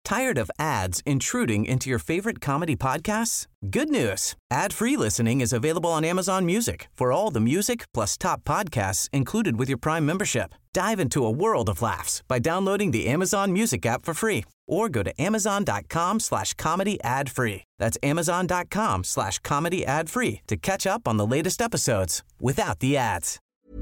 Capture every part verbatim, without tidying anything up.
Tired of ads intruding into your favorite comedy podcasts? Good news. Ad-free listening is available on Amazon Music for all the music plus top podcasts included with your Prime membership. Dive into a world of laughs by downloading the Amazon Music app for free or go to amazon.com slash comedy ad free. That's amazon.com slash comedy ad free to catch up on the latest episodes without the ads.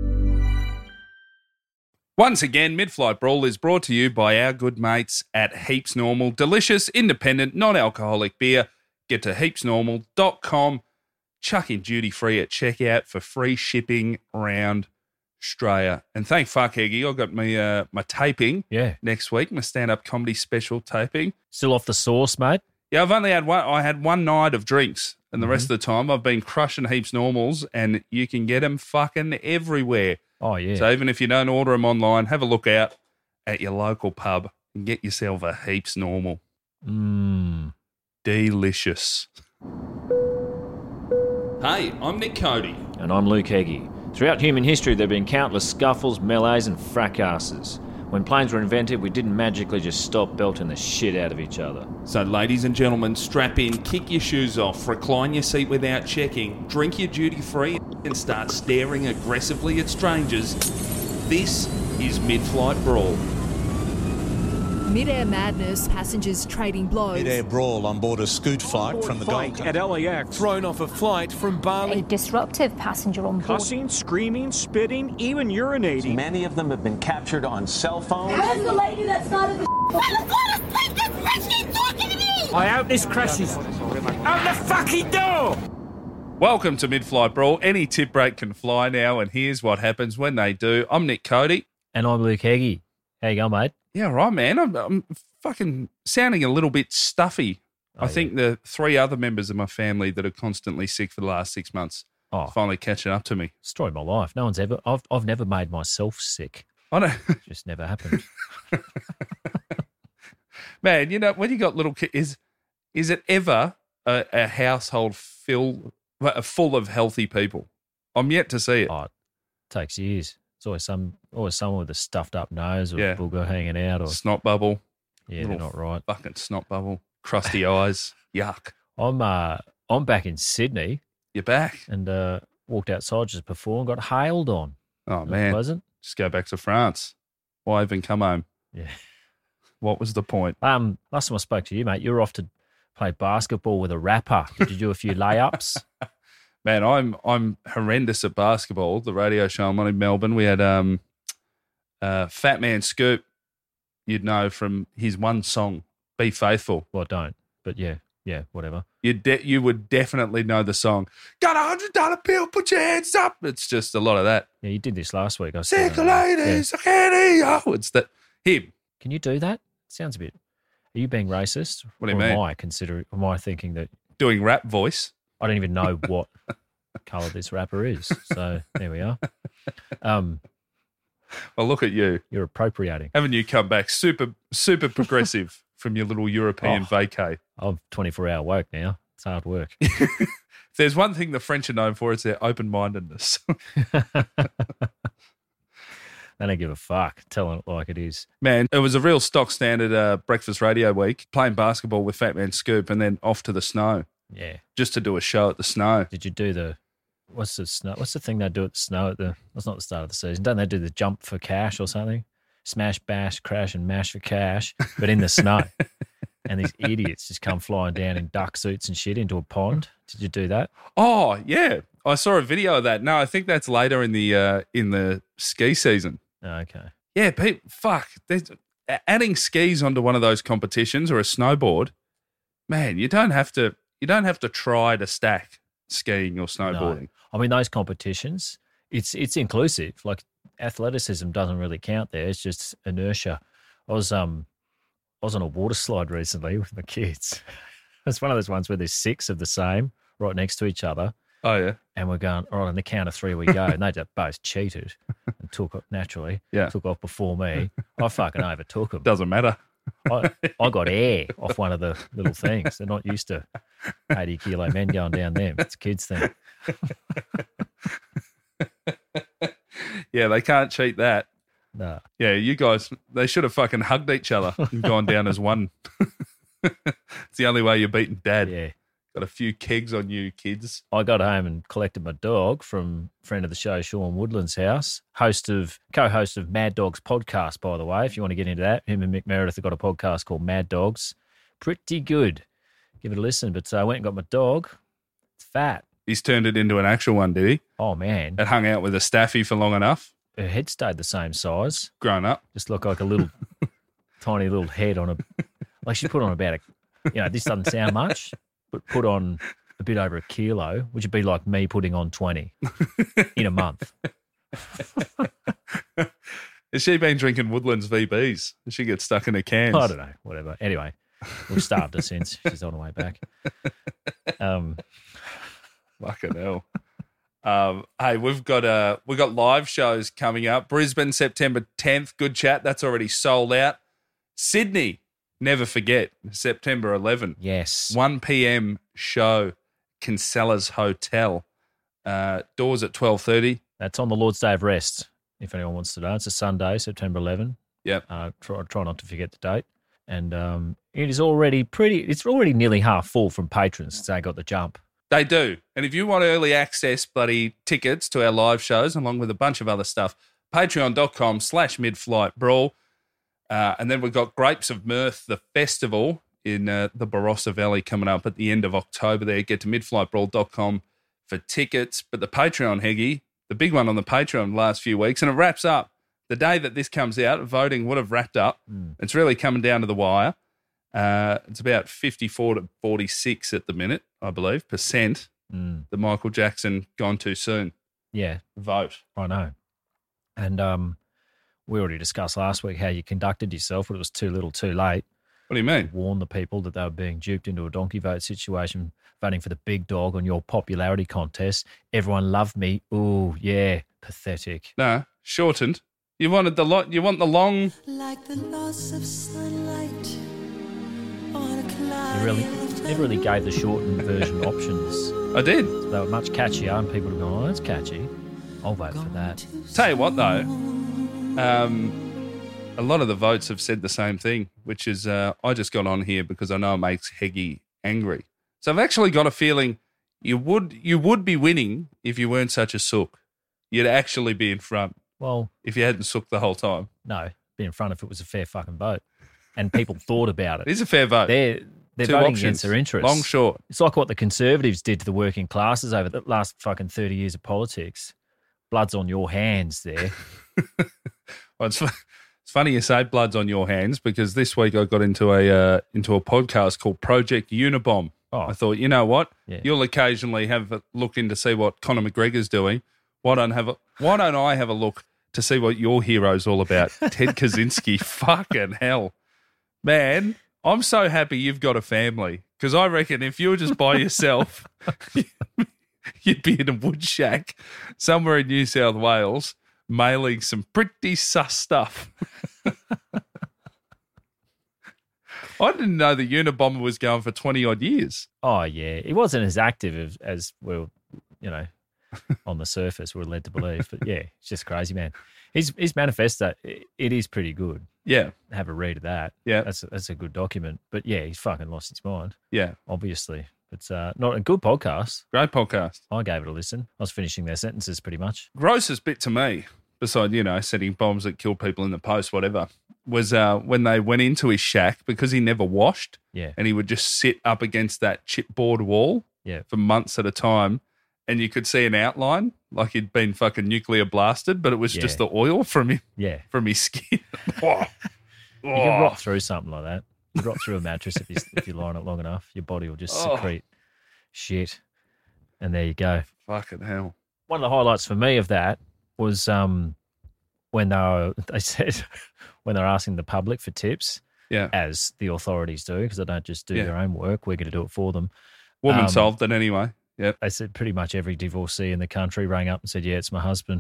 Once again, Mid-Flight Brawl is brought to you by our good mates at Heaps Normal. Delicious, independent, non-alcoholic beer. Get to heaps normal dot com. Chuck in duty-free at checkout for free shipping around Australia. And thank fuck, Heggie, I got me uh, my taping Yeah. next week, my stand-up comedy special taping. Still off the sauce, mate? Yeah, I've only had one. I had one night of drinks, and the mm-hmm. rest of the time I've been crushing Heaps Normals, and you can get them fucking everywhere. Oh, yeah. So even if you don't order them online, have a look out at your local pub and get yourself a Heaps Normal. Mmm. Delicious. Hey, I'm Nick Cody. And I'm Luke Heggie. Throughout human history, there have been countless scuffles, melees and fracasses. When planes were invented, we didn't magically just stop belting the shit out of each other. So ladies and gentlemen, strap in, kick your shoes off, recline your seat without checking, drink your duty-free and start staring aggressively at strangers. This is Mid-Flight Brawl. Mid-air madness, passengers trading blows. Mid-air brawl on board a Scoot flight from the Gold Coast. At L A X, thrown off a flight from Bali. A disruptive passenger on board. Cussing, screaming, spitting, even urinating. Many of them have been captured on cell phones. Where's the lady that started the I hope this crashes. Out the fucking door! Welcome to Mid-Flight Brawl. Any tip break can fly now, and here's what happens when they do. I'm Nick Cody. And I'm Luke Heggie. How you going, mate? Yeah, right, man. I'm, I'm fucking sounding a little bit stuffy. Oh, I think yeah. the three other members of my family that are constantly sick for the last six months oh, are finally catching up to me. Destroyed my life. No one's ever. I've I've never made myself sick. I don't. It just never happened. Man, you know when you got little kids, is is it ever a, a household fill uh, full of healthy people? I'm yet to see it. Oh, it takes years. It's always some, always someone with a stuffed up nose or yeah. a booger hanging out or snot bubble. Yeah, they're not right. Fucking snot bubble, crusty eyes, yuck. I'm uh, I'm back in Sydney. You're back, and uh, walked outside just before and got hailed on. Oh man, pleasant. Just go back to France. Why even come home? Yeah. What was the point? Um, last time I spoke to you, mate, you were off to play basketball with a rapper. Did you do a few layups? Man, I'm I'm horrendous at basketball. The radio show I'm on in Melbourne, we had um, uh, Fat Man Scoop, you'd know from his one song, Be Faithful. Well, I don't, but yeah, yeah, whatever. You de- you would definitely know the song. Got a hundred dollar bill, put your hands up. It's just a lot of that. Yeah, you did this last week. I Sick ladies, yeah. I can't hear you. It's that, him. Can you do that? Sounds a bit, are you being racist? What do you or mean? Am I, considering, am I thinking that? Doing rap voice? I don't even know what colour this rapper is. So there we are. Um, well, look at you. You're appropriating. Haven't you come back super, super progressive from your little European oh, vacay? I'm twenty-four hour woke now. It's hard work. If there's one thing the French are known for, it's their open-mindedness. They don't give a fuck. Telling it like it is. Man, it was a real stock standard uh, breakfast radio week, playing basketball with Fat Man Scoop and then off to the Snow. Yeah. Just to do a show at the Snow. Did you do the, what's the snow? What's the thing they do at the Snow at the, that's not the start of the season. Don't they do the jump for cash or something? Smash, bash, crash and mash for cash, but in the snow. And these idiots just come flying down in duck suits and shit into a pond. Did you do that? Oh, yeah. I saw a video of that. No, I think that's later in the uh, in the ski season. Oh, okay. Yeah, Pete, fuck. There's, adding skis onto one of those competitions or a snowboard, man, you don't have to you don't have to try to stack skiing or snowboarding. No. I mean, those competitions, it's it's inclusive. Like athleticism doesn't really count there. It's just inertia. I was um I was on a water slide recently with my kids. It's one of those ones where there's six of the same right next to each other. Oh, yeah. And we're going, all right, on the count of three we go. And they just both cheated and took off naturally. Yeah. Took off before me. I fucking overtook them. Doesn't matter. I, I got air off one of the little things. They're not used to eighty kilo men going down them. It's a kid's thing. Yeah, they can't cheat that. No. Yeah, you guys, they should have fucking hugged each other and gone down as one. It's the only way you're beating Dad. Yeah. Got a few kegs on you, kids. I got home and collected my dog from a friend of the show, Sean Woodland's house, host of, co-host of Mad Dogs podcast, by the way, if you want to get into that. Him and Mick Meredith have got a podcast called Mad Dogs. Pretty good. Give it a listen. But uh, I went and got my dog. It's fat. He's turned it into an actual one, did he? Oh, man. It hung out with a staffy for long enough. Her head stayed the same size. Grown up. Just looked like a little, tiny little head on a, like she put on about a, you know, this doesn't sound much, but put on a bit over a kilo, which would be like me putting on twenty in a month. Has she been drinking Woodlands V Bs? Does she get stuck in her cans? I don't know, whatever. Anyway, we've starved her since. She's on her way back. Um, Fucking hell. Um, hey, we've got uh, we've got live shows coming up. Brisbane, September tenth. Good chat. That's already sold out. Sydney, never forget, September eleventh. Yes. one p.m. show, Kinsella's Hotel. Uh, doors at twelve thirty. That's on the Lord's Day of Rest, if anyone wants to know. It's a Sunday, September eleventh. Yep. Uh, try, try not to forget the date. And um, it is already pretty, it's already nearly half full from patrons. They got the jump. They do. And if you want early access bloody tickets to our live shows, along with a bunch of other stuff, patreon.com slash midflight brawl. Uh, and then we've got Grapes of Mirth, the festival in uh, the Barossa Valley coming up at the end of October there. Get to midflight brawl dot com for tickets. But the Patreon, Heggy, the big one on the Patreon the last few weeks, and it wraps up. The day that this comes out, voting would have wrapped up. Mm. It's really coming down to the wire. Uh, it's about fifty-four to forty-six at the minute, I believe, percent Mm. that Michael Jackson gone too soon. Yeah. Vote. I know. And um, we already discussed last week how you conducted yourself, but it was too little too late. What do you mean? Warn the people that they were being duped into a donkey vote situation, voting for the big dog on your popularity contest. Everyone loved me. Ooh, yeah, pathetic. No, shortened. You wanted the lot. You want the long. Like the loss of sunlight on a cloud. You really never really gave the shortened version options. I did. So they were much catchier, and people would go, "Oh, that's catchy. I'll vote for that." Tell you what, though, um, a lot of the votes have said the same thing, which is uh, I just got on here because I know it makes Heggy angry. So I've actually got a feeling you would you would be winning if you weren't such a sook. You'd actually be in front. Well, if you hadn't sooked the whole time. No, be in front if it was a fair fucking vote, and people thought about it. It is a fair vote. They're they're Two voting options. against their interests. Long, short. It's like what the Conservatives did to the working classes over the last fucking thirty years of politics. Blood's on your hands there. Well, it's, it's funny you say blood's on your hands because this week I got into a uh, into a podcast called Project Unabomb. Oh. I thought, you know what? Yeah. You'll occasionally have a look in to see what Conor McGregor's doing. Why don't have a Why don't I have a look to see what your hero's all about? Ted Kaczynski. Fucking hell, man! I'm so happy you've got a family because I reckon if you were just by yourself, you'd be in a wood shack somewhere in New South Wales mailing some pretty sus stuff. I didn't know the Unabomber was going for twenty odd years. Oh yeah, he wasn't as active as, as well, you know, on the surface we're led to believe. But yeah, it's just crazy, man. His his manifesto, it is pretty good. Yeah, have a read of that. Yeah, that's a, that's a good document. But yeah, he's fucking lost his mind. Yeah, obviously. It's uh, not a good podcast. Great podcast. I gave it a listen. I was finishing their sentences pretty much. Grossest bit to me, beside, you know, setting bombs that killed people in the post, whatever, was uh, when they went into his shack because he never washed. Yeah. And he would just sit up against that chipboard wall yeah. for months at a time. And you could see an outline like he'd been fucking nuclear blasted, but it was yeah. just the oil from him, yeah. from his skin. oh. You can rot through something like that. You rot through a mattress if you if you lie on it long enough. Your body will just Oh. secrete shit, and there you go. Fucking hell! One of the highlights for me of that was um, when they were, they said when they're asking the public for tips, yeah, as the authorities do because they don't just do Yeah. their own work. We're going to do it for them. Woman Um, solved it anyway. Yep. They said pretty much every divorcee in the country rang up and said, "Yeah, it's my husband."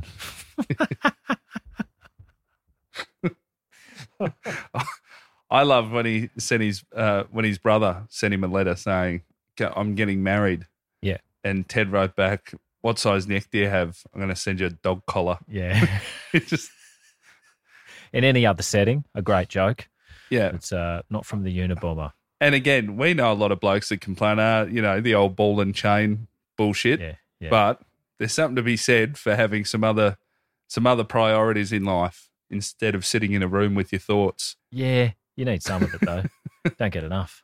I love when he sent his uh, when his brother sent him a letter saying, "I'm getting married." Yeah, and Ted wrote back, "What size neck do you have? I'm going to send you a dog collar." Yeah, it just In any other setting, a great joke. Yeah. It's uh, not from the Unabomber. And again, we know a lot of blokes that complain, uh, you know, the old ball and chain bullshit. Yeah, yeah. But there's something to be said for having some other some other priorities in life instead of sitting in a room with your thoughts. Yeah, you need some of it though. Don't get enough.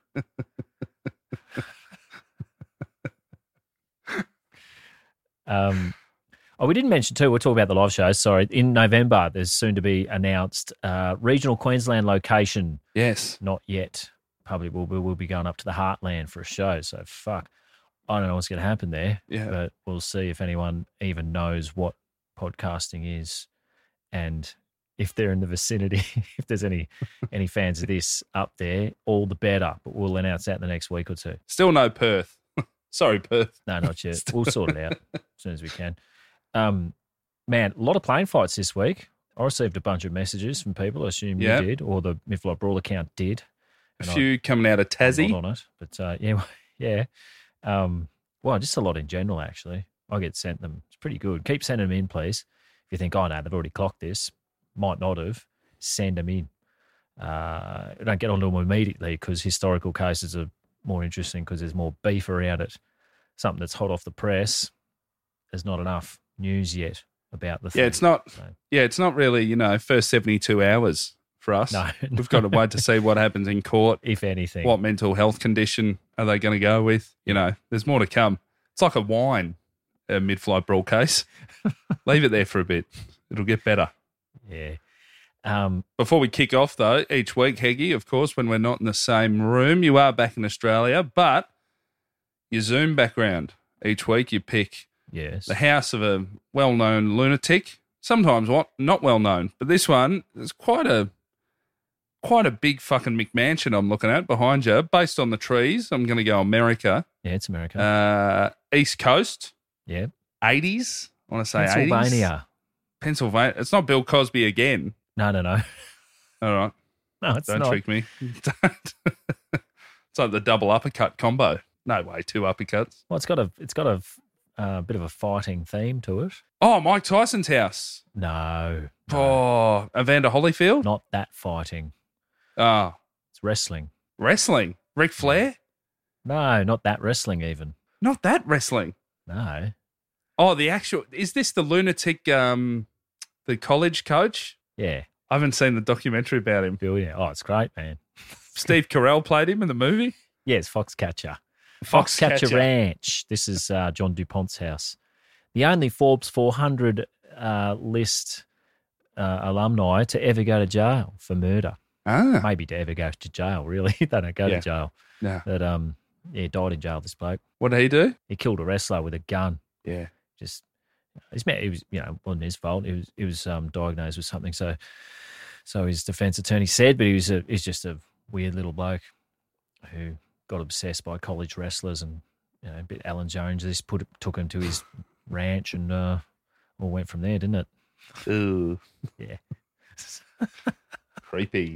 um, oh, we didn't mention too. We'll talk about the live shows. Sorry, in November, there's soon to be announced uh, regional Queensland location. Yes, not yet. Probably we'll, we'll be going up to the Heartland for a show. So fuck, I don't know what's going to happen there. Yeah, but we'll see if anyone even knows what podcasting is, and if they're in the vicinity, if there's any any fans of this up there, all the better. But we'll announce that in the next week or two. Still no Perth. Sorry, Perth. No, not yet. We'll sort it out as soon as we can. Um, man, a lot of plane fights this week. I received a bunch of messages from people. I assume Yep. you did, or the Midflight Brawl account did. A And few I, coming out of Tassie. I'm not on it, but uh, yeah, yeah. Um, well, just a lot in general, actually. I get sent them. It's pretty good. Keep sending them in, please. If you think, oh, no, they've already clocked this, might not have, send them in. Uh, don't get onto them immediately because historical cases are more interesting because there's more beef around it. Something that's hot off the press, there's not enough news yet about the thing. Yeah, it's not. So, Yeah, it's not really. You know, first seventy-two hours for us. no, We've got to wait to see what happens in court. if anything. What mental health condition are they going to go with? You know, there's more to come. It's like a wine, a mid-flight brawl case. Leave it there for a bit. It'll get better. Yeah. Um, Before we kick off, though, each week, Heggy, of course, when we're not in the same room, you are back in Australia, but your Zoom background. Each week you pick yes. the house of a well-known lunatic, sometimes what not well-known, but this one is quite a quite a big fucking McMansion I'm looking at behind you. Based on the trees, I'm going to go America. Yeah, it's America. Uh, East Coast, yeah. eighties. I want to say eighties. Pennsylvania. Pennsylvania. It's not Bill Cosby again. No, no, no. All right. No, it's Don't not. trick me. Don't. It's like the double uppercut combo. No way, two uppercuts. Well, it's got a it's got a uh, bit of a fighting theme to it. Oh, Mike Tyson's house. No, no, Oh, Evander Holyfield. not that fighting. Oh, It's wrestling. wrestling. Ric Flair. No, not that wrestling even. Not that wrestling. No. Oh, the actual. Is this the lunatic? Um, the college coach. Yeah. I haven't seen the documentary about him. Bill, yeah. Oh, it's great, man. Steve Carell played him in the movie. Yeah, it's Foxcatcher. Foxcatcher. Foxcatcher Ranch. This is uh, John DuPont's house. The only Forbes four hundred uh, list uh, alumni to ever go to jail for murder. Ah, Maybe to ever go to jail, really. They don't go Yeah. to jail. no. But um, yeah, died in jail, this bloke. What did he do? He killed a wrestler with a gun. Yeah. Just, he's met, it was, you know, wasn't his fault. He was, he was um, diagnosed with something. So, so his defense attorney said, but he was a, he's just a weird little bloke who got obsessed by college wrestlers and, you know, a bit Alan Jones. This put took him to his ranch and uh, all went from there, didn't it? Ooh, Yeah. creepy.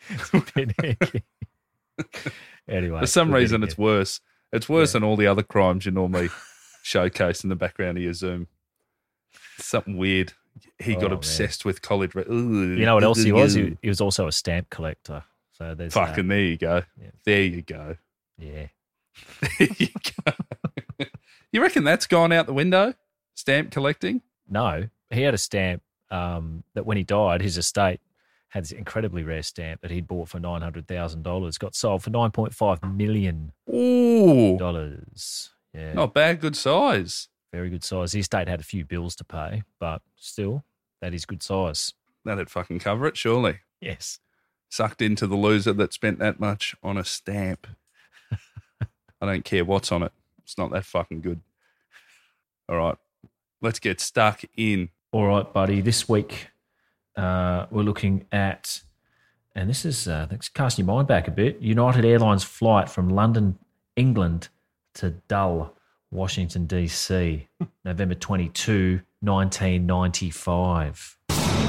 Anyway, For some we'll get reason, it it's again. worse. It's worse Yeah. than all the other crimes you normally showcase in the background of your Zoom. Something weird. He Oh, got man. obsessed with college. Re- Ooh, You know what else he was? He, he was also a stamp collector. So there's that. Fucking there you go. Yeah. There you go. Yeah. There you go. You reckon that's gone out the window? Stamp collecting? No, he had a stamp um, that when he died, his estate had this incredibly rare stamp that he'd bought for nine hundred thousand dollars, got sold for nine point five million Ooh, dollars. Yeah, not bad. Good size. very good size. The estate had a few bills to pay, but still, that is good size. That'd fucking cover it, surely. Yes. Sucked into the loser that spent that much on a stamp. I don't care what's on it. It's not that fucking good. All right. Let's get stuck in. All right, buddy. This week, uh, we're looking at, and this is, uh, let's cast your mind back a bit, United Airlines flight from London, England to Dull, Washington, D C, November twenty-second, nineteen ninety-five.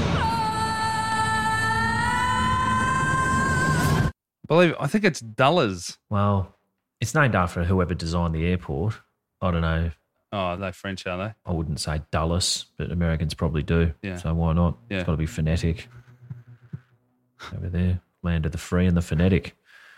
Believe it, I think it's dollars. Well, it's named after whoever designed the airport. I don't know. Oh, they're French, are they? I wouldn't say Dulles, but Americans probably do. Yeah. So why not? Yeah. It's got to be phonetic. over there, land of the free and the phonetic.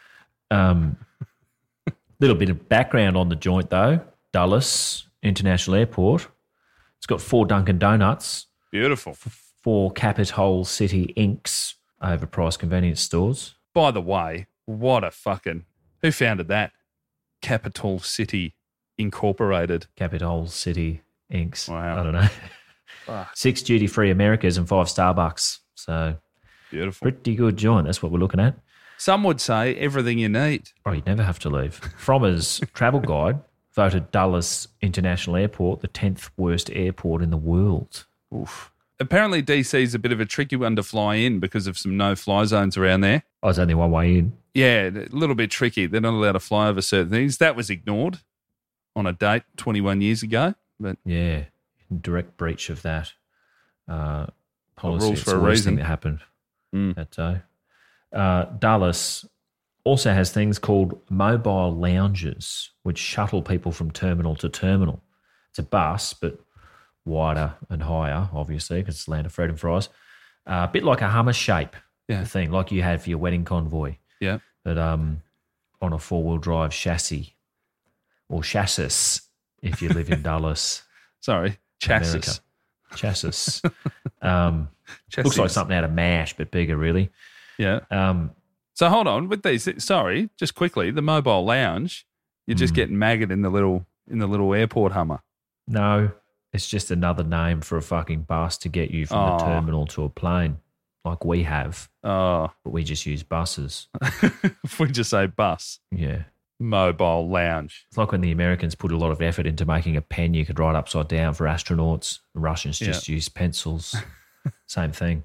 Um, little bit of background on the joint though. Dulles International Airport. It's got four Dunkin' Donuts, Beautiful. four Capitol City Inks overpriced convenience stores. By the way, what a fucking... Who founded that? Capital City Incorporated. Capitol City Inks. Wow. I don't know. Fuck. Six duty-free Americas and five Starbucks. So Beautiful. pretty good joint. That's what we're looking at. Some would say everything you need. Oh, you'd never have to leave. Frommer's travel guide voted Dulles International Airport the tenth worst airport in the world. Oof. Apparently D C is a bit of a tricky one to fly in because of some no-fly zones around there. Oh, there's only one way in. Yeah, a little bit tricky. They're not allowed to fly over certain things. That was ignored on a date twenty-one years ago. But Yeah, in direct breach of that uh, policy. rules It's for a the worst reason. thing that happened Mm. that day. Uh, Dulles also has things called mobile lounges, which shuttle people from terminal to terminal. It's a bus, but wider and higher, obviously, because it's land of freedom fries. Uh, a bit like a Hummer shape Yeah. thing, like you had for your wedding convoy, yeah, but um, on a four-wheel drive chassis or chassis if you live in Dulles, sorry, chassis. America. Chassis. um, looks like Chassis. something out of MASH, but bigger, really. Yeah. Um, So hold on with these. Sorry, just quickly, the mobile lounge. You're just Mm. getting maggot in the little in the little airport Hummer. no, it's just another name for a fucking bus to get you from Oh. the terminal to a plane, like we have, Oh, but we just use buses. if we just say bus, Yeah. mobile lounge. It's like when the Americans put a lot of effort into making a pen you could write upside down for astronauts. The Russians just use pencils. Same thing.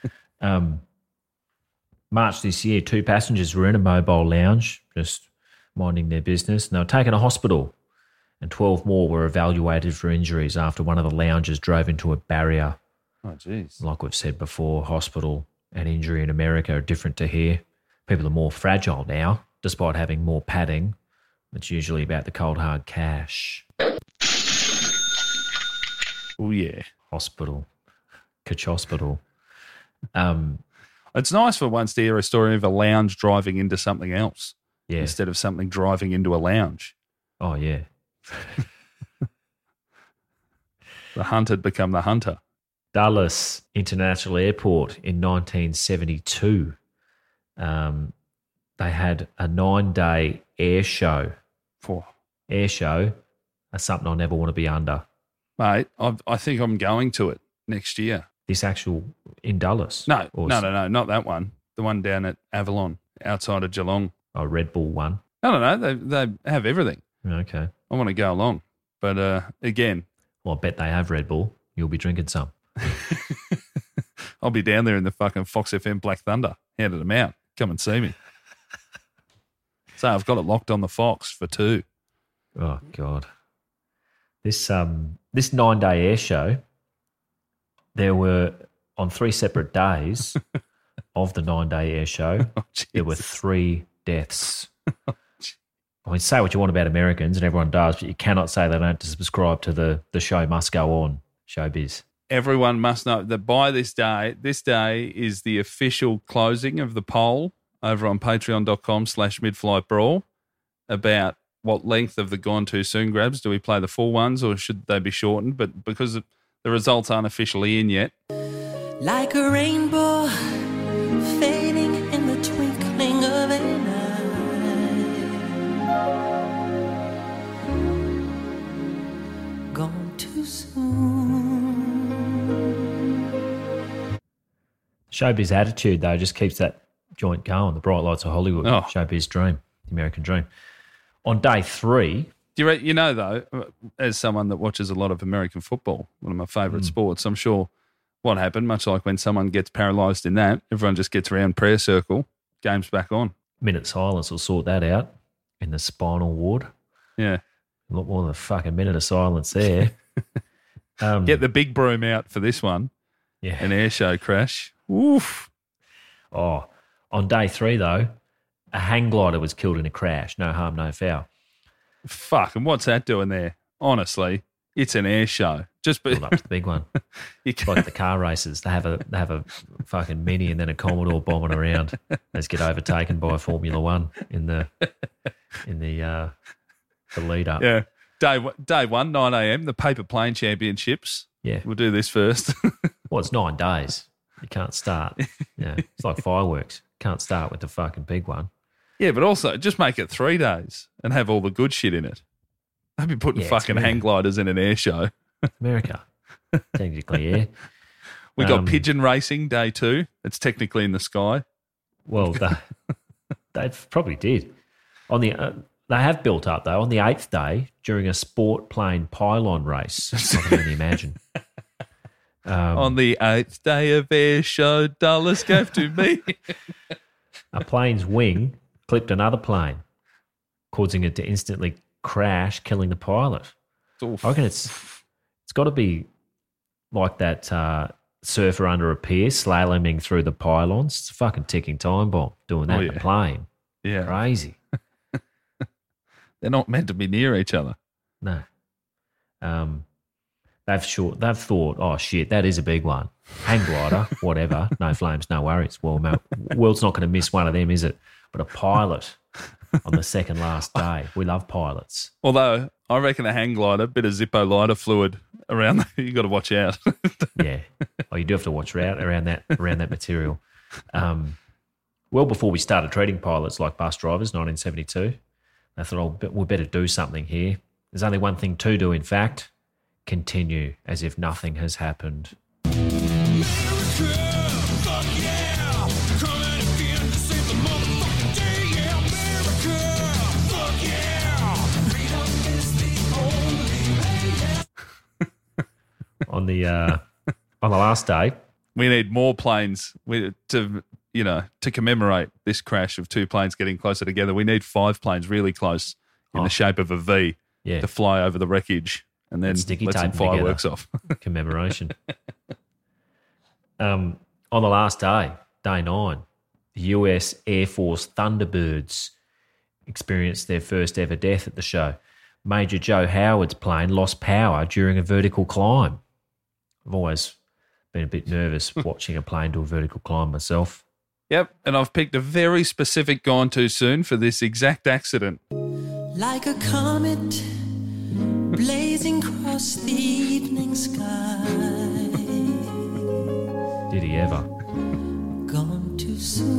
Um, March this year, two passengers were in a mobile lounge, just minding their business, and they were taken to hospital. And twelve more were evaluated for injuries after one of the lounges drove into a barrier. Oh, jeez. Like we've said before, hospital and injury in America are different to here. People are more fragile now, despite having more padding. It's usually about the cold, hard cash. Oh, yeah. Hospital. Kitch hospital. Um, It's nice for once to hear a story of a lounge driving into something else yeah. instead of something driving into a lounge. Oh, yeah. The hunt had become the hunter. Dulles International Airport in nineteen seventy-two. Um, they had a nine-day air show. Poor. Air show. That's something I never want to be under. Mate, I, I think I'm going to it next year. This actual in Dulles? No, Or no, no, no, not that one. The one down at Avalon, outside of Geelong. Oh, Red Bull one. No, no, no. They they have everything. Okay. I want to go along, but uh, again, Well, I bet they have Red Bull. You'll be drinking some. I'll be down there in the fucking Fox F M Black Thunder, handing them out. Come and see me. So I've got it locked on the Fox for two. Oh God. This um this nine day air show, there were on three separate days of the nine day air show, Oh, there were Jesus. three deaths. I mean, say what you want about Americans, and everyone does, but you cannot say they don't subscribe to the the show must go on showbiz. Everyone must know that by this day, this day is the official closing of the poll over on patreon.com slash midflight brawl about what length of the Gone Too Soon grabs. Do we play the full ones or should they be shortened? But because the results aren't officially in yet. Like a rainbow fading in the twinkling of an eye. Gone too soon. Showbiz attitude, though, just keeps that joint going. The bright lights of Hollywood. Oh. Showbiz dream, the American dream. On day three, Do you, re- you know, though, as someone that watches a lot of American football, one of my favourite sports, I'm sure what happened, much like when someone gets paralysed in that, everyone just gets around prayer circle, game's back on. minute silence will sort that out in the spinal ward. Yeah. A lot more than a fucking minute of silence there. um, Get the big broom out for this one. yeah. An air show crash. Oof. Oh, on day three, though, a hang glider was killed in a crash. No harm, no foul. Fuck, and what's that doing there? Honestly, it's an air show. Just be, build up to the big one. You It's like the car races. They have a they have a fucking Mini and then a Commodore bombing around. They just get overtaken by a Formula One in the in the uh, the lead up. Yeah. Day, one- day one, nine a.m., the Paper Plane Championships. Yeah. We'll do this first. Well, it's nine days. You can't start. Yeah, it's like fireworks. Can't start with the fucking big one. Yeah, but also just make it three days and have all the good shit in it. They'd be putting Yeah, it's fucking weird. hang gliders in an air show. America, technically, yeah. We got Um, pigeon racing day two. It's technically in the sky. Well, they, they probably did. On the uh, they have built up though. On the eighth day, during a sport plane pylon race, I can only imagine. Um, On the eighth day of air show, dollars gave to me. a plane's wing clipped another plane, causing it to instantly crash, killing the pilot. Oof. I reckon it's it's got to be like that uh, surfer under a pier slaloming through the pylons. It's a fucking ticking time bomb doing that Oh, in a yeah. plane. Yeah. Crazy. They're not meant to be near each other. No. Um, they've short. They've thought, oh shit, that is a big one. Hang glider, whatever. No flames, no worries. Well, mate, world's not going to miss one of them, is it? But a pilot on the second last day. We love pilots. Although I reckon a hang glider, bit of Zippo lighter fluid around there, you got to watch out. Yeah. Oh, you do have to watch out around that around that material. Um, well before we started treating pilots like bus drivers, nineteen seventy-two, I thought, oh, we better do something here. There's only one thing to do, in fact. Continue as if nothing has happened. on the uh, on the last day, We need more planes we, to, you know, to commemorate this crash of two planes getting closer together. We need five planes really close in Oh. the shape of a V yeah, to fly over the wreckage and then And sticky let some tape 'em together. fireworks off. commemoration. um, on the last day, day nine, the U S Air Force Thunderbirds experienced their first ever death at the show. Major Joe Howard's plane lost power during a vertical climb. I've always been a bit nervous watching a plane do a vertical climb myself. Yep, and I've picked a very specific Gone Too Soon for this exact accident. Like a comet blazing across the evening sky. Did he ever? Gone too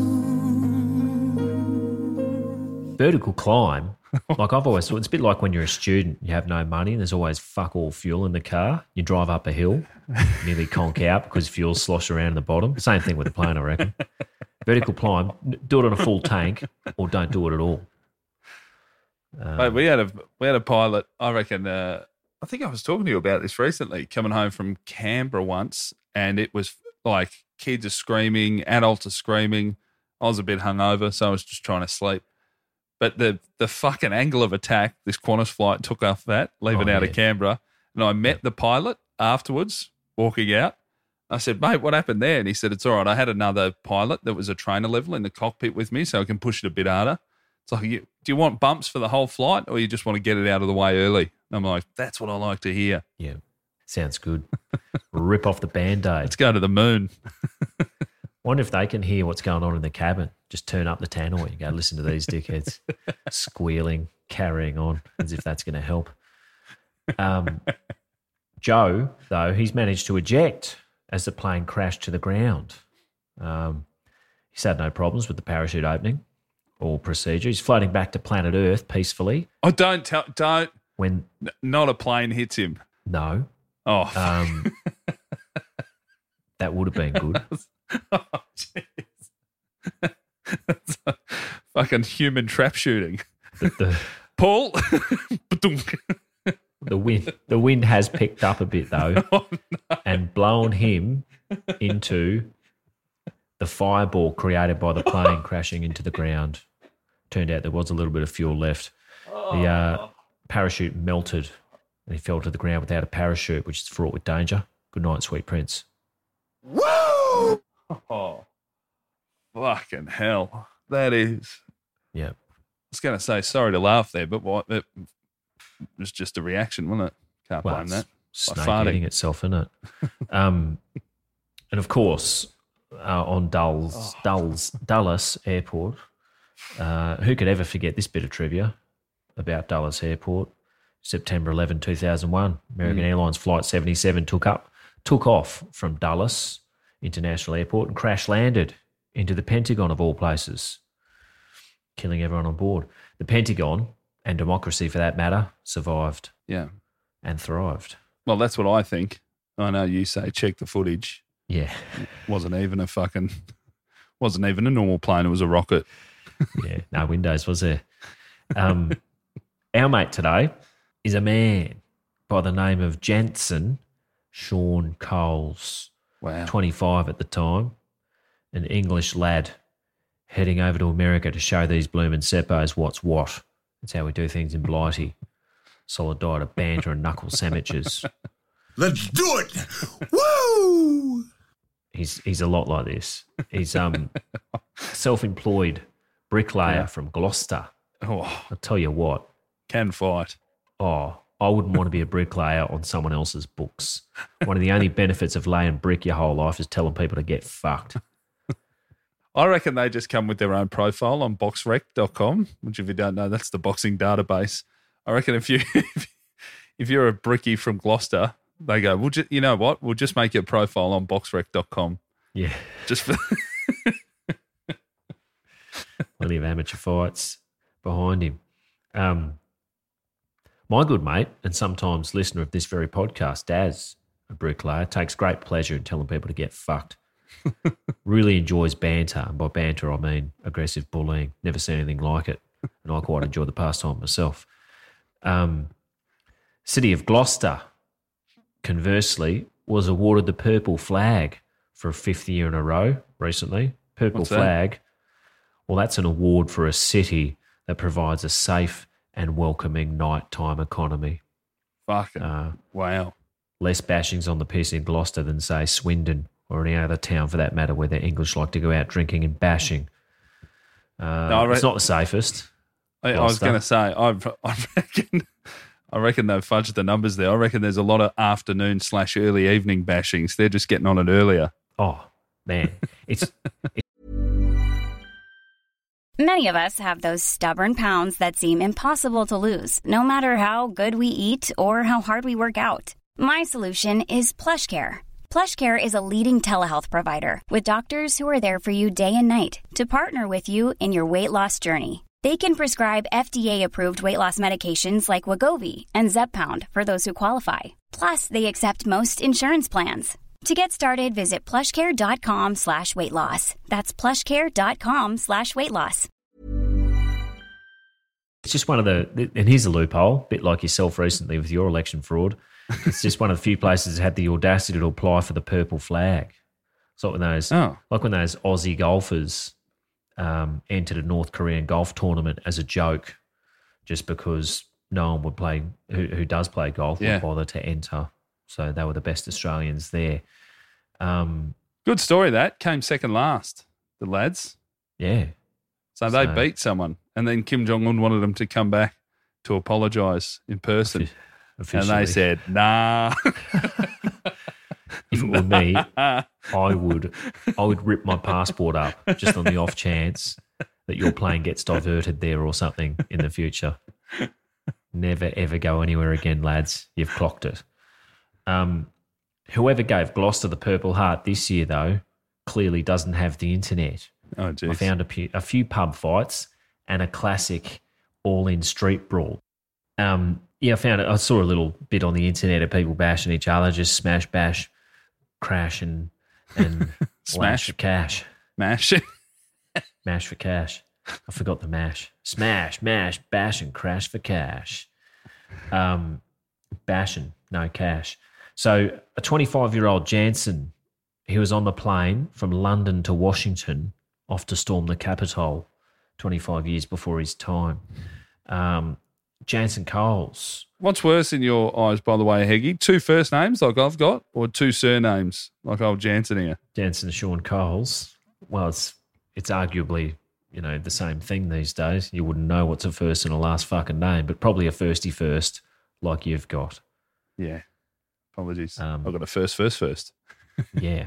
soon. Vertical climb, like I've always thought, it's a bit like when you're a student, you have no money and there's always fuck all fuel in the car. You drive up a hill, nearly conk out because fuel's sloshed around in the bottom. Same thing with the plane, I reckon. Vertical climb, do it on a full tank or don't do it at all. Um, Mate, we had a we had a pilot. I reckon. Uh, I think I was talking to you about this recently. Coming home from Canberra once, and it was like kids are screaming, adults are screaming. I was a bit hungover, so I was just trying to sleep. But the the fucking angle of attack, this Qantas flight took off that, leaving Oh, out yeah. of Canberra, and I met the pilot afterwards, walking out. I said, mate, what happened there? And he said, it's all right. I had another pilot that was a trainer level in the cockpit with me, so I can push it a bit harder. It's like, you, do you want bumps for the whole flight or you just want to get it out of the way early? And I'm like, that's what I like to hear. yeah, sounds good. Rip off the Band-Aid. Let's go to the moon. Wonder if they can hear what's going on in the cabin. Just turn up the tannoy. You go, listen to these dickheads squealing, carrying on, as if that's going to help. Um, Joe, though, he's managed to eject as the plane crashed to the ground. Um, he's had no problems with the parachute opening or procedure. He's floating back to planet Earth peacefully. Oh, don't tell, don't, When n- not a plane hits him. no, Oh, fuck. um, that would have been good. Oh, jeez. That's a fucking human trap shooting. The, the, Paul. Ba-dunk. the wind, the wind has picked up a bit though, Oh, no. and blown him into the fireball created by the plane crashing into the ground. Turned out there was a little bit of fuel left. The uh, parachute melted and he fell to the ground without a parachute, which is fraught with danger. Good night, sweet prince. Oh, fucking hell. That is. Yeah. I was going to say, sorry to laugh there, but what? It was just a reaction, wasn't it? Can't Well, blame it's, that. snake farting. eating itself, isn't it? um, and of course, uh, on Dulles, Oh. Dulles, Dulles Airport, uh, who could ever forget this bit of trivia about Dulles Airport? September eleventh, two thousand one, American Mm. Airlines Flight seventy-seven took up, took off from Dulles International Airport and crash landed into the Pentagon of all places, killing everyone on board. The Pentagon, and democracy for that matter, survived Yeah. and thrived. Well, that's what I think. I know you say check the footage. Yeah. Wasn't even a fucking, wasn't even a normal plane. It was a rocket. Yeah, no windows, was there? Um, our mate today is a man by the name of Jansen Sean Coles. Wow. twenty-five at the time, an English lad heading over to America to show these bloomin' seppos what's what. That's how we do things in Blighty. Solid diet of banter and knuckle sandwiches. Let's do it! Woo! He's he's a lot like this. He's um self-employed bricklayer Yeah. from Gloucester. Oh, I'll tell you what. can fight. Oh, I wouldn't want to be a bricklayer on someone else's books. One of the only benefits of laying brick your whole life is telling people to get fucked. I reckon they just come with their own profile on box rec dot com, which if you don't know, that's the boxing database. I reckon if you if you're a brickie from Gloucester, they go, "We'll just, you know what? We'll just make your profile on box rec dot com." Yeah. Just for Plenty of amateur fights behind him. Um, my good mate, and sometimes listener of this very podcast, Daz, a bricklayer, takes great pleasure in telling people to get fucked. Really enjoys banter. And by banter, I mean aggressive bullying. Never seen anything like it. And I quite enjoy the pastime myself. Um, City of Gloucester, conversely, was awarded the Purple Flag for a fifth year in a row recently. Purple What's that? Flag. Well, that's an award for a city that provides a safe and welcoming nighttime economy. fucking Uh, wow. less bashings on the piss in Gloucester than, say, Swindon or any other town for that matter where the English like to go out drinking and bashing. Uh, No, I re- it's not the safest. I, I was Gloucester. going to say, I, I reckon, I reckon they've fudged the numbers there. I reckon there's a lot of afternoon slash early evening bashings. They're just getting on it earlier. Oh, man. It's Many of us have those stubborn pounds that seem impossible to lose, no matter how good we eat or how hard we work out. My solution is PlushCare. PlushCare is a leading telehealth provider with doctors who are there for you day and night to partner with you in your weight loss journey. They can prescribe F D A-approved weight loss medications like Wegovy and Zepbound for those who qualify. Plus, they accept most insurance plans. To get started, visit plushcare.com slash weight loss. That's plushcare.com slash weight loss. It's just one of the, and here's a loophole, a bit like yourself recently with your election fraud. It's just one of the few places that had the audacity to apply for the purple flag. It's like when those, Oh. like when those Aussie golfers um, entered a North Korean golf tournament as a joke, just because no one would play, who, who does play golf, Yeah. would bother to enter. So they were the best Australians there. Um, Good story, that. Came second last, the lads. yeah. So they So- beat someone. And then Kim Jong-un wanted them to come back to apologise in person. And Officially. they said, nah. If it were me, I would I would rip my passport up just on the off chance that your plane gets diverted there or something in the future. Never, ever go anywhere again, lads. You've clocked it. Um, whoever gave Gloucester the Purple Heart this year, though, clearly doesn't have the internet. Oh, I geez. found a, pu- a few pub fights and a classic all-in street brawl. Um, yeah, I found it. I saw a little bit on the internet of people bashing each other, just smash, bash, crash, and and Smash. lash for cash, Mash. mash for cash. I forgot the mash. Smash, mash, bash, and crash for cash. Um, bashing, no cash. So a twenty-five-year-old Jansen, he was on the plane from London to Washington, off to storm the Capitol, twenty-five years before his time. Um, Jansen Coles. What's worse in your eyes, by the way, Heggie? Two first names like I've got or two surnames like old Jansen here? Jansen Sean Coles. Well, it's it's arguably, you know, the same thing these days. You wouldn't know what's a first and a last fucking name, but probably a firsty first like you've got. Yeah. Apologies. Um, I've got a first, first, first. Yeah.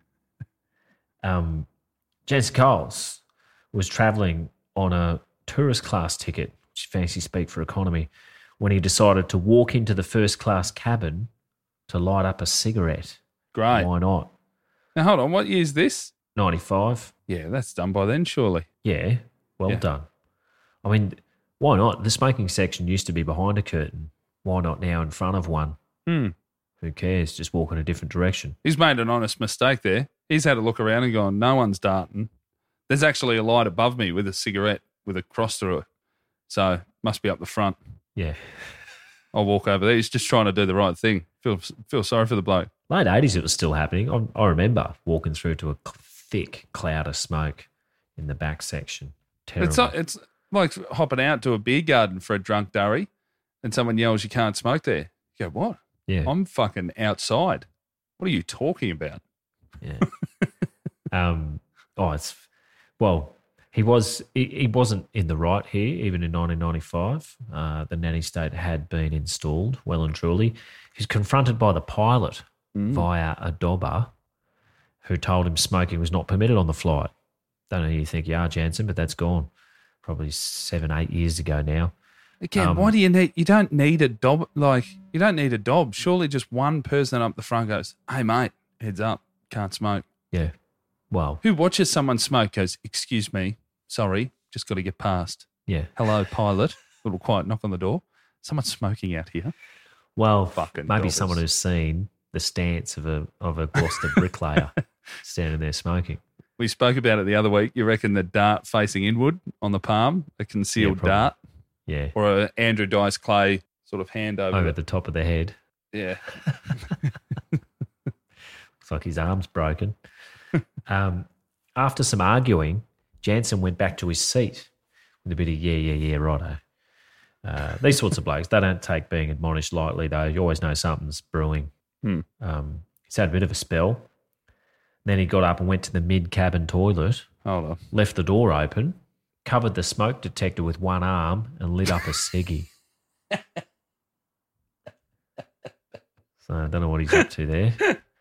Um, Jansen Coles was travelling on a tourist class ticket, which is fancy speak for economy, when he decided to walk into the first class cabin to light up a cigarette. Great. Why not? Now, hold on. What year is this? ninety-five. Yeah, that's done by then, surely. Yeah, well Yeah. done. I mean, why not? The smoking section used to be behind a curtain. Why not now in front of one? Hmm. Who cares? Just walk in a different direction. He's made an honest mistake there. He's had a look around and gone, no one's darting. There's actually a light above me with a cigarette with a cross through it. So must be up the front. Yeah. I'll walk over there. He's just trying to do the right thing. Feel feel sorry for the bloke. Late eighties, it was still happening. I, I remember walking through to a cl- thick cloud of smoke in the back section. Terrible. It's not, it's like hopping out to a beer garden for a drunk durry and someone yells you can't smoke there. You go, what? Yeah. I'm fucking outside. What are you talking about? Yeah. um. Oh, it's well. He was. He, he wasn't in the right here, even in nineteen ninety-five. Uh, the nanny state had been installed, well and truly. He was confronted by the pilot Mm. via a dobber, who told him smoking was not permitted on the flight. Don't know who you think you are, Jansen, but that's gone. Probably seven, eight years ago now. Again, Um, why do you need? You don't need a dob. Like you don't need a dob. Surely just one person up the front goes, "Hey mate, heads up, can't smoke." Yeah. Well. Who watches someone smoke? Goes, "Excuse me, sorry, just got to get past." Yeah. Hello, pilot. Little quiet knock on the door. Someone's smoking out here. Well, Fucking maybe dobbers. someone who's seen the stance of a of a Gloucester bricklayer standing there smoking. We spoke about it the other week. You reckon the dart facing inward on the palm, a concealed probably. dart, Yeah. or a Andrew Dice Clay sort of hand over? Over it? the top of the head. Yeah. Looks like his arm's broken. um, after some arguing, Jansen went back to his seat with a bit of yeah, yeah, yeah, righto. Uh, these sorts of blokes, they don't take being admonished lightly, though. You always know something's brewing. Hmm. Um, he's had a bit of a spell. Then he got up and went to the mid-cabin toilet, Hold on. left the door open, covered the smoke detector with one arm and lit up a ciggy. So I don't know what he's up to there.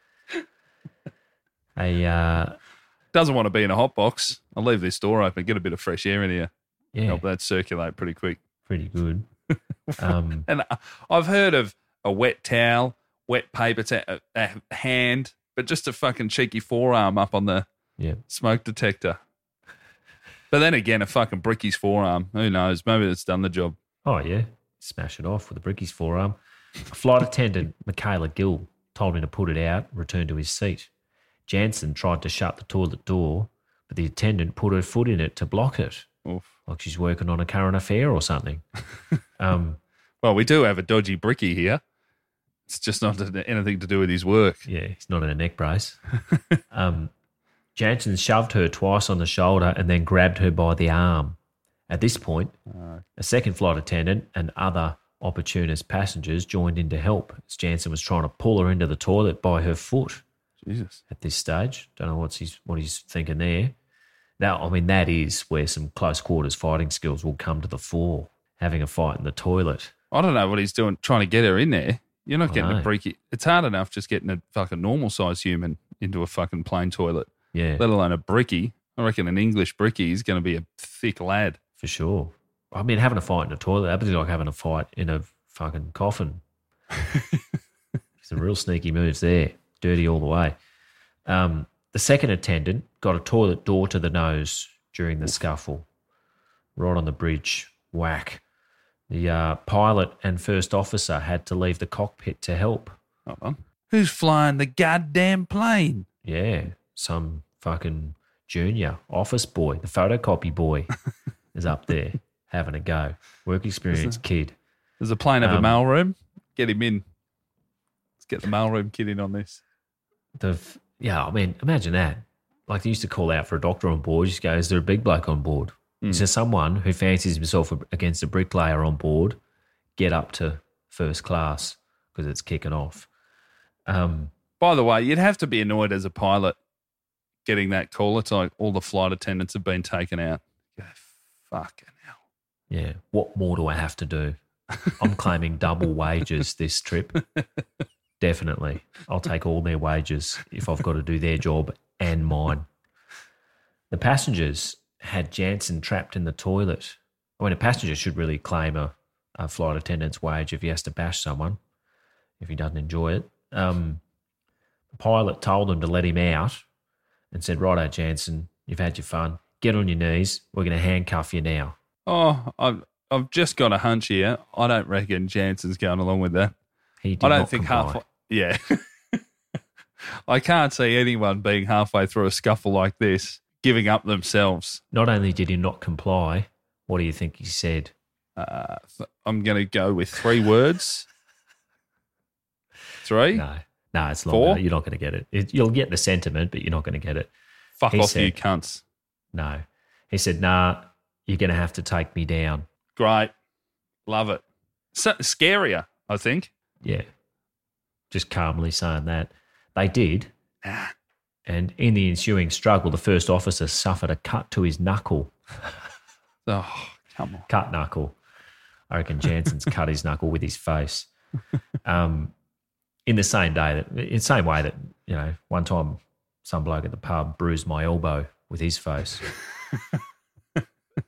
A, uh, Doesn't want to be in a hot box. I'll leave this door open, get a bit of fresh air in here. yeah, Help that circulate pretty quick. pretty good. Um, And I- I've heard of a wet towel, wet paper, ta- a, a hand, but just a fucking cheeky forearm up on the yeah. smoke detector. But then again, a fucking bricky's forearm. Who knows? Maybe it's done the job. Oh, yeah. Smash it off with a bricky's forearm. A flight attendant, Michaela Gill, told him to put it out, return to his seat. Jansen tried to shut the toilet door, but the attendant put her foot in it to block it, Oof. like she's working on a current affair or something. um, Well, we do have a dodgy bricky here. It's just not anything to do with his work. yeah, he's not in a neck brace. um, Jansen shoved her twice on the shoulder and then grabbed her by the arm. At this point, a second flight attendant and other opportunist passengers joined in to help as Jansen was trying to pull her into the toilet by her foot. Jesus. At this stage, don't know what's he's, what he's thinking there. Now, I mean, that is where some close quarters fighting skills will come to the fore, having a fight in the toilet. I don't know what he's doing, trying to get her in there. You're not I getting know. a bricky. It's hard enough just getting a fucking normal size human into a fucking plain toilet, Yeah, let alone a bricky. I reckon an English bricky is going to be a thick lad. for sure. I mean, having a fight in a toilet, that'd be like having a fight in a fucking coffin. Some real sneaky moves there. Dirty all the way. Um, the second attendant got a toilet door to the nose during the scuffle. Right on the bridge. Whack. The uh, pilot and first officer had to leave the cockpit to help. Hold on. Who's flying the goddamn plane? Yeah, some fucking junior office boy, the photocopy boy, is up there having a go. Work experience kid. Does the plane have a Um, mailroom? Get him in. Let's get the mailroom kid in on this. The yeah, I mean, imagine that. Like they used to call out for a doctor on board. You just go, is there a big bloke on board? Mm. Is there someone who fancies himself against a bricklayer on board? Get up to first class because it's kicking off. Um, By the way, you'd have to be annoyed as a pilot getting that call. It's like all the flight attendants have been taken out. You go, fucking hell. yeah, what more do I have to do? I'm claiming double wages this trip. definitely. I'll take all their wages if I've got to do their job and mine. The passengers had Jansen trapped in the toilet. I mean, a passenger should really claim a, a flight attendant's wage if he has to bash someone, if he doesn't enjoy it. Um, the pilot told them to let him out and said, righto, Jansen, you've had your fun. Get on your knees. We're going to handcuff you now. Oh, I've, I've just got a hunch here. I don't reckon Jansen's going along with that. He did I don't not think comply. halfway. Yeah. I can't see anyone being halfway through a scuffle like this giving up themselves. Not only did he not comply, what do you think he said? Uh, th- I'm going to go with three words. Three? No, no, it's Four? longer. You're not going to get it. it. You'll get the sentiment, but you're not going to get it. Fuck He off, said- you cunts. No. He said, nah, you're going to have to take me down. Great. Love it. So, scarier, I think. Yeah. Just calmly saying that. They did. And in the ensuing struggle, the first officer suffered a cut to his knuckle. Oh, come on. Cut knuckle. I reckon Jansen's cut his knuckle with his face. Um, in the same day, that, in the same way that, you know, one time some bloke at the pub bruised my elbow with his face. A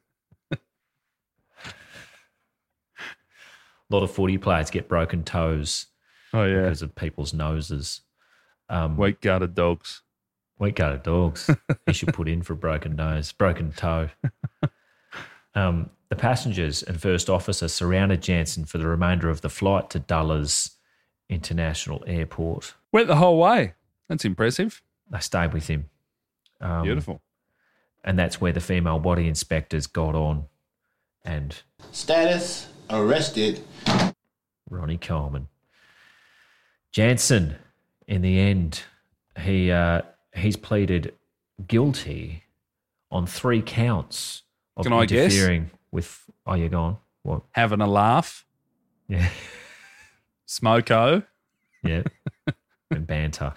lot of footy players get broken toes Oh, yeah. because of people's noses. Um, Weak guarded dogs. Weak guarded dogs. He should put in for a broken nose, broken toe. Um, the passengers and first officer surrounded Jansen for the remainder of the flight to Dulles International Airport. Went the whole way. That's impressive. They stayed with him. Um, Beautiful. And that's where the female body inspectors got on. And Status arrested. Ronnie Coleman. Jansen, in the end, he uh, he's pleaded guilty on three counts of Can I guess? interfering with. Oh, you're gone. What? Having a laugh. Yeah, Smoko. yeah, and banter.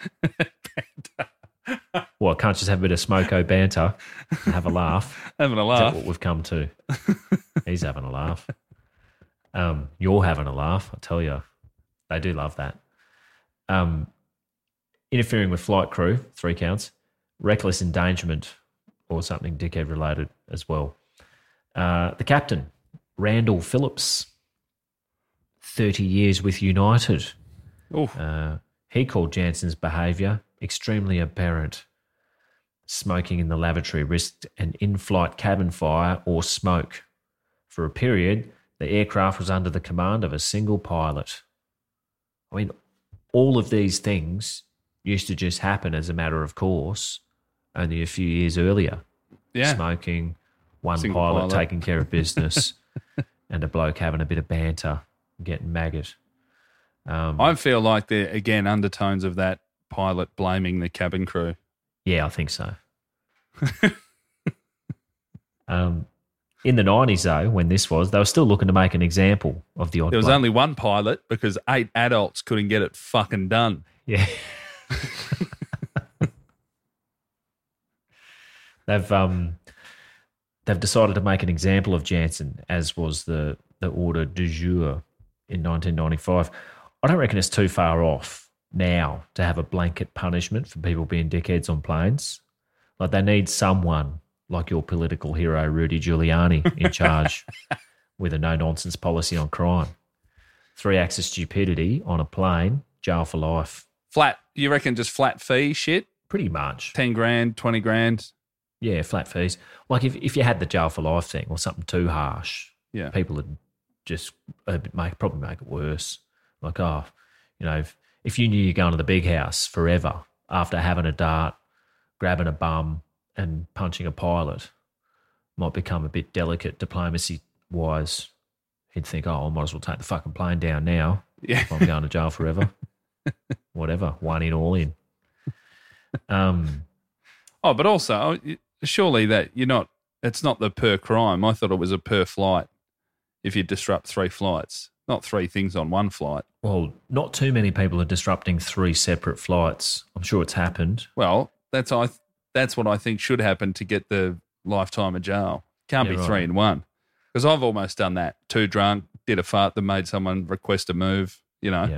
Well, can't just have a bit of smoko banter and have a laugh. Having a Is that laugh. what we've come to? He's having a laugh. Um, you're having a laugh. I tell you, they do love that. Um, interfering with flight crew, three counts. Reckless endangerment or something dickhead related as well. Uh, the captain, Randall Phillips, thirty years with United. Oof. Uh, he called Jansen's behaviour extremely aberrant. Smoking in the lavatory risked an in-flight cabin fire or smoke. For a period, the aircraft was under the command of a single pilot. I mean, all of these things used to just happen as a matter of course only a few years earlier. Yeah. Smoking, one Single pilot, pilot. taking care of business, and a bloke having a bit of banter, getting maggot. Um, I feel like there, again, undertones of that pilot blaming the cabin crew. Yeah, I think so. um, in the nineties, though, when this was, they were still looking to make an example of the odd There was bloke. only one pilot because eight adults couldn't get it fucking done. Yeah. they've um, they've decided to make an example of Jansen, as was the, the order du jour in nineteen ninety-five. I don't reckon it's too far off now to have a blanket punishment for people being dickheads on planes. Like, they need someone like your political hero, Rudy Giuliani, in charge with a no-nonsense policy on crime. Three acts of stupidity on a plane, jail for life. Flat, you reckon just flat fee shit? Pretty much. ten grand, twenty grand? Yeah, flat fees. Like if, if you had the jail for life thing or something too harsh, Yeah. people would just uh, make, probably make it worse. Like, oh, you know, if, if you knew you're going to the big house forever after having a dart, grabbing a bum and punching a pilot, might become a bit delicate diplomacy-wise. He'd think, oh, I might as well take the fucking plane down now. Yeah. If I'm going to jail forever. Whatever, one in, all in. Um, Oh, but also, surely that you're not, it's not the per crime. I thought it was a per flight if you disrupt three flights, not three things on one flight. Well, not too many people are disrupting three separate flights. I'm sure it's happened. Well, that's I. That's what I think should happen to get the lifetime of jail. Can't Yeah, be right. three in one. Because I've almost done that. Too drunk, did a fart that made someone request a move, you know. Yeah.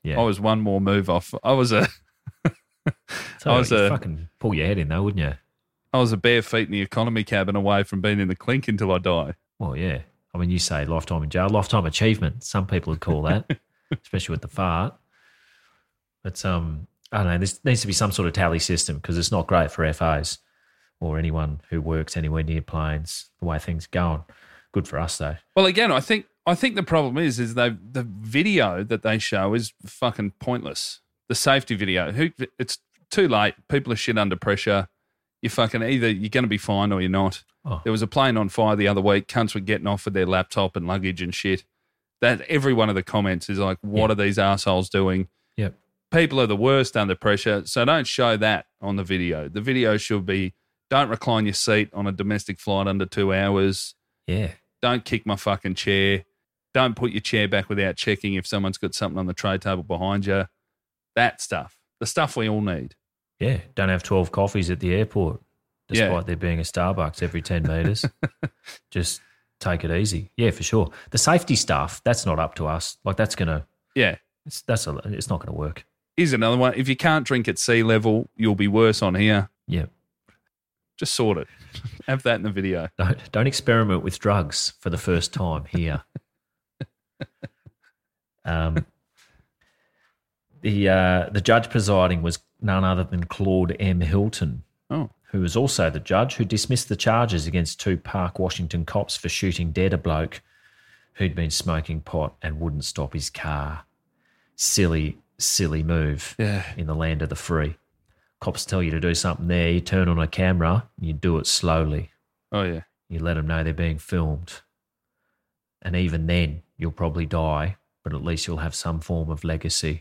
Yeah. I was one more move off. I was a. So I was you a. fucking pull your head in though, wouldn't you? I was a bare feet in the economy cabin away from being in the clink until I die. Well, yeah. I mean, you say lifetime in jail, lifetime achievement. Some people would call that, especially with the fart. But um, I don't know. There needs to be some sort of tally system because it's not great for F Os or anyone who works anywhere near planes. The way things are going, good for us though. Well, again, I think I think the problem is is they the video that they show is fucking pointless. The safety video, who it's too late. People are shit under pressure. You fucking either you're going to be fine or you're not. Oh. There was a plane on fire the other week. Cunts were getting off with their laptop and luggage and shit. That every one of the comments is like, what Yeah. are these assholes doing? Yep. People are the worst under pressure, so don't show that on the video. The video should be, don't recline your seat on a domestic flight under two hours. Yeah. Don't kick my fucking chair. Don't put your chair back without checking if someone's got something on the tray table behind you. That stuff. The stuff we all need. Yeah. Don't have twelve coffees at the airport, despite Yeah. there being a Starbucks every ten metres. Just take it easy. Yeah, for sure. The safety stuff, that's not up to us. Like that's going to, Yeah. it's, that's a, it's not going to work. Here's another one. If you can't drink at sea level, you'll be worse on here. Yeah. Just sort it. Have that in the video. Don't, don't experiment with drugs for the first time here. um, the uh, the judge presiding was none other than Claude M. Hilton, Oh. who was also the judge who dismissed the charges against two Park Washington cops for shooting dead a bloke who'd been smoking pot and wouldn't stop his car. Silly, silly move Yeah. in the land of the free. Cops tell you to do something there, you turn on a camera, you do it slowly. Oh, yeah. You let them know they're being filmed. And even then, you'll probably die, but at least you'll have some form of legacy.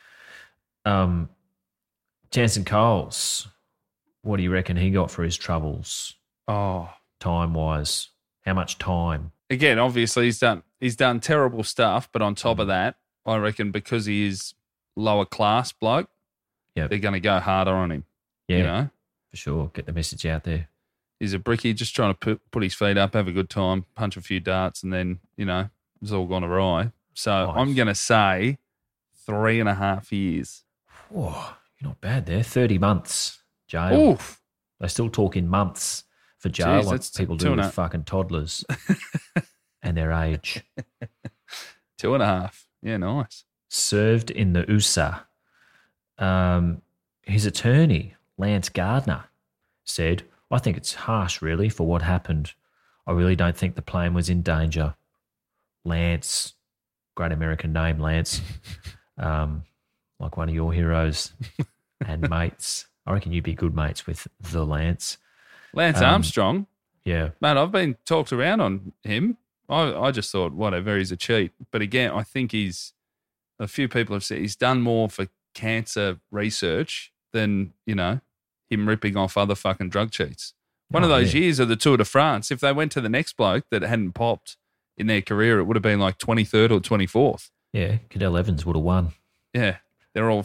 Um, Jansen Coles, what do you reckon he got for his troubles, Oh. time-wise? How much time? Again, obviously he's done he's done terrible stuff, but on top of that, I reckon because he is lower class bloke, Yep. they're going to go harder on him. Yeah, You know? for sure. Get the message out there. He's a brickie, just trying to put, put his feet up, have a good time, punch a few darts, and then, you know, it's all gone awry. So Nice. I'm going to say three and a half years. Whoa, you're not bad there. thirty months jail. Oof. They still talk in months for jail Jeez, like that's people two do and with a- fucking toddlers and their age. Two and a half. Yeah, nice. Served in the U S A. Um, his attorney, Lance Gardner, said, I think it's harsh, really, for what happened. I really don't think the plane was in danger. Lance, great American name, Lance, um, like one of your heroes and mates. I reckon you'd be good mates with the Lance. Lance Um, Armstrong. Yeah. Man, I've been talked around on him. I, I just thought, whatever, he's a cheat. But again, I think he's, a few people have said he's done more for cancer research than, you know, him ripping off other fucking drug cheats. One Oh, of those yeah. years of the Tour de France, if they went to the next bloke that hadn't popped in their career, it would have been like twenty-third or twenty-fourth. Yeah, Cadell Evans would have won. Yeah, they're all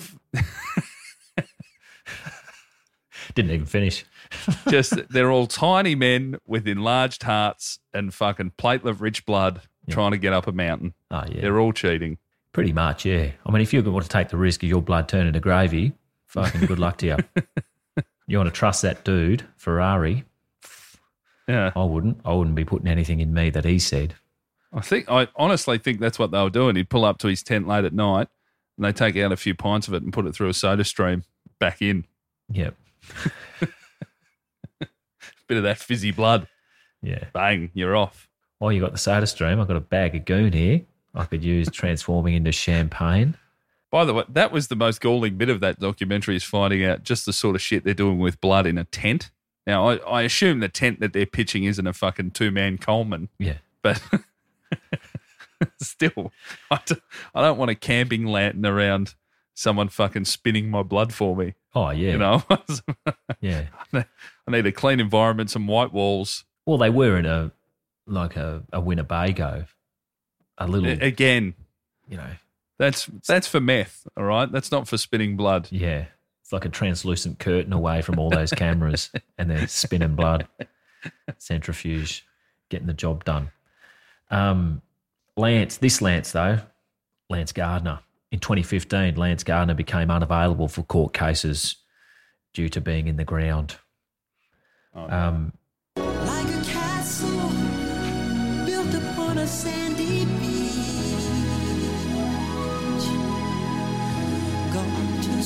Didn't even finish. just, they're all tiny men with enlarged hearts and fucking platelet-rich blood Yeah. trying to get up a mountain. Oh, yeah. They're all cheating. Pretty much, yeah. I mean, if you want to take the risk of your blood turning to gravy, fucking good luck to you. You want to trust that dude, Ferrari? Yeah. I wouldn't. I wouldn't be putting anything in me that he said. I think I honestly think that's what they were doing. He'd pull up to his tent late at night and they take out a few pints of it and put it through a soda stream back in. Yep. Bit of that fizzy blood. Yeah. Bang, you're off. Oh, you got the soda stream. I've got a bag of goon here. I could use transforming into champagne. By the way, that was the most galling bit of that documentary is finding out just the sort of shit they're doing with blood in a tent. Now, I, I assume the tent that they're pitching isn't a fucking two-man Coleman. Yeah. But still, I don't, I don't want a camping lantern around someone fucking spinning my blood for me. Oh, yeah. You know? Yeah. I need a clean environment, some white walls. Well, they were in a, like a, a Winnebago. A little, A- Again, you know. that's that's for meth, all right? That's not for spinning blood. Yeah. It's like a translucent curtain away from all those cameras and they're spinning blood. Centrifuge, getting the job done. Um, Lance, this Lance though, Lance Gardner, in twenty fifteen, Lance Gardner became unavailable for court cases due to being in the ground. Oh, um, Like a castle built upon a sandy beach, gone too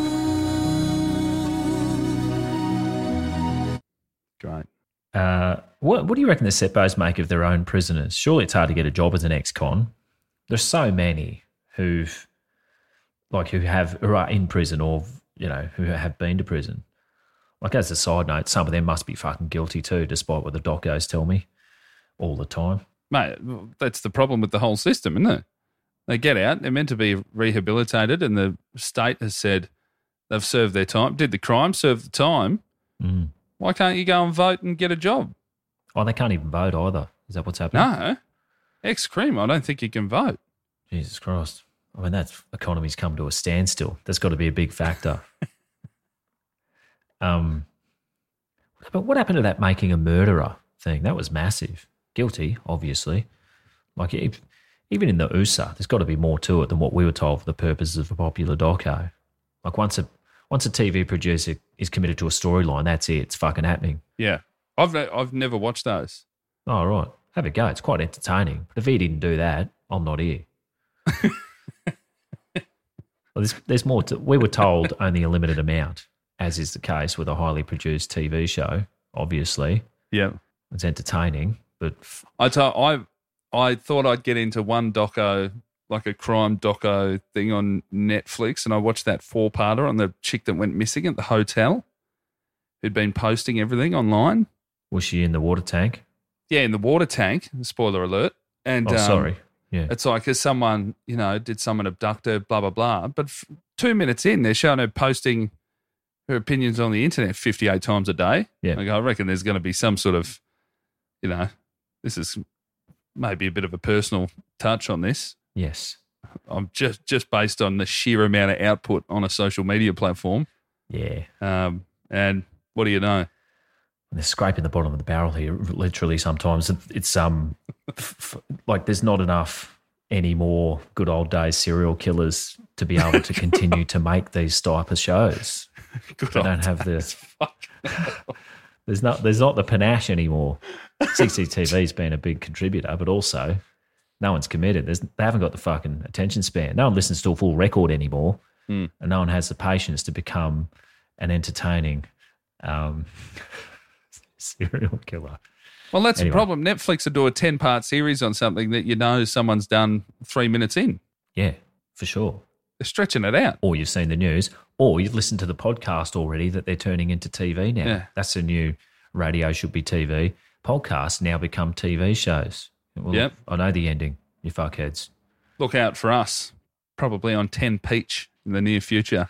soon. Great. Uh, what what do you reckon the Seppos make of their own prisoners? Surely it's hard to get a job as an ex-con. There's so many who've, like, who have who are in prison or, you know, who have been to prison. Like, as a side note, some of them must be fucking guilty too, despite what the docos tell me all the time. Mate, that's the problem with the whole system, isn't it? They get out, they're meant to be rehabilitated, and the state has said they've served their time, did the crime, served the time. Mm. Why can't you go and vote and get a job? Oh, they can't even vote either. Is that what's happening? No. Ex-cream, I don't think you can vote. Jesus Christ. I mean, that economy's come to a standstill. That's got to be a big factor. um, But what happened to that making a murderer thing? That was massive. Guilty, obviously. Like, if, even in the U S A, there's got to be more to it than what we were told for the purposes of a popular doco. Like, once a once a T V producer is committed to a storyline, that's it. It's fucking happening. Yeah. I've I've never watched those. Oh, right. Have a go. It's quite entertaining. But if he didn't do that, I'm not here. Well, there's, there's more to, we were told only a limited amount, as is the case with a highly produced T V show, obviously. Yeah. It's entertaining, but... F- I, t- I, I thought I'd get into one doco, like a crime doco thing on Netflix, and I watched that four-parter on the chick that went missing at the hotel, who'd been posting everything online. Was she in the water tank? Yeah, in the water tank. Spoiler alert. And oh, um, sorry. Yeah. It's like, is someone, you know, did someone abduct her, blah, blah, blah. But f- two minutes in, they're showing her posting her opinions on the internet fifty-eight times a day. Yeah. Like, I reckon there's going to be some sort of, you know, this is maybe a bit of a personal touch on this. Yes. I'm just, just based on the sheer amount of output on a social media platform. Yeah. Um, and what do you know? They're scraping the bottom of the barrel here. Literally, sometimes it's um, f- f- like there's not enough any more good old days serial killers to be able to continue to make these type of shows. Good they don't have the. there's not there's not the panache anymore. C C T V's been a big contributor, but also no one's committed. There's, they haven't got the fucking attention span. No one listens to a full record anymore, mm. and no one has the patience to become an entertaining. Um, serial killer. Well, that's anyway. the problem. Netflix will do a ten-part series on something that you know someone's done three minutes in. Yeah, for sure. They're stretching it out. Or you've seen the news, or you've listened to the podcast already that they're turning into T V now. Yeah. That's a new radio should be T V. Podcasts now become T V shows. Well, yep. I know the ending, you fuckheads. Look out for us, probably on ten Peach in the near future.